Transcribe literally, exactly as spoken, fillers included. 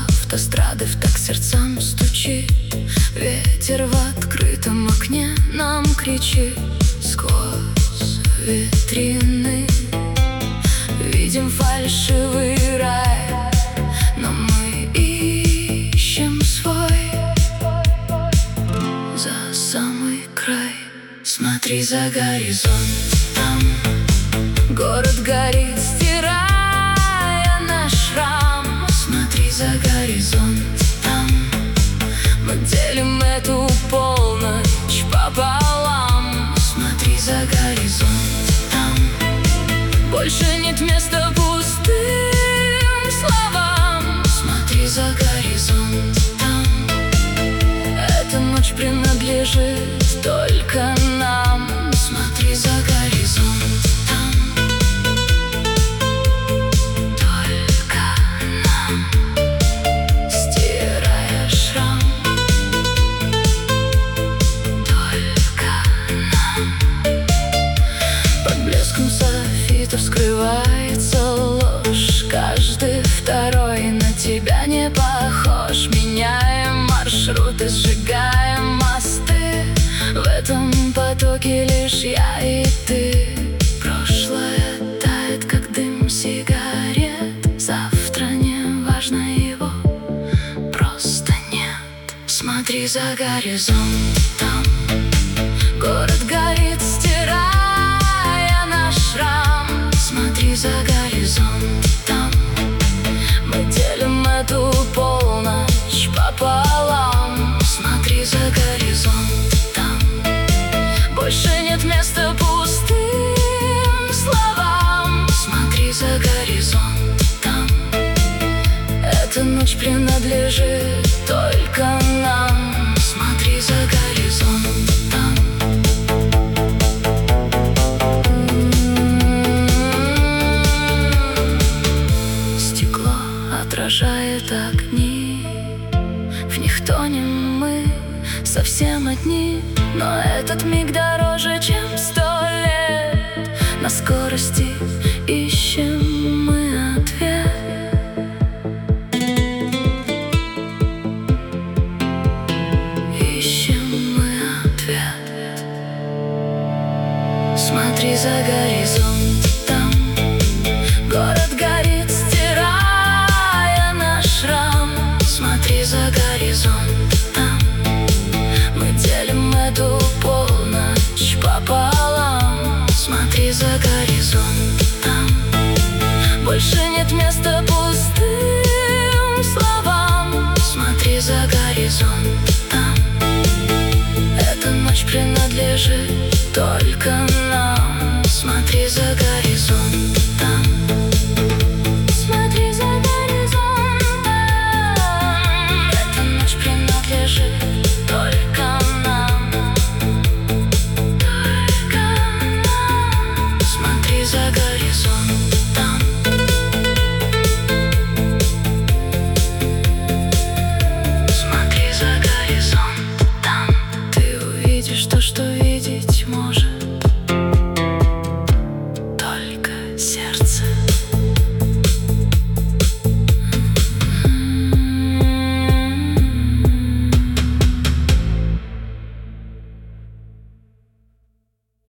автострады в так сердцам стучит. Ветер в открытом окне нам кричит. Сквозь витрины видим фальшивый рай, но мы ищем свой за самый край. Смотри за горизонт, там город горит, стирая наш шрам. Смотри за горизонт, там мы делим эту полночь пополам. Смотри за горизонт, там больше нет места пустым словам. Смотри за горизонт, там эта ночь принадлежит только нам. Смотри за горизонт, там только нам, стирая шрам. Только нам. Под блеском софитов скрывается ложь. Каждый второй на тебя не похож. Меняем маршруты, сжигаем мосты. В этом потоке лишь я и ты. Прошлое тает, как дым сигарет. Завтра не важно, его просто нет. Смотри за горизонт, там город горит, стирая наш шрам. Смотри за горизонт, там мы делим эту полночь пополам. Смотри за горизонт, там больше нет места пустым словам. Смотри за горизонт, там эта ночь принадлежит только нам. Смотри за горизонт, там стекло отражает огни. В них тонем мы совсем одни. Но этот миг дороже, чем сто лет. На скорости ищем мы ответ. Ищем мы ответ. Смотри за горизонт, там город горит, стирая наш шрам. Смотри за горизонт, там мы делим эту полночь пополам. Смотри за горизонт, там больше нет места пустым словам. Смотри за горизонт, там эта ночь принадлежит только нам.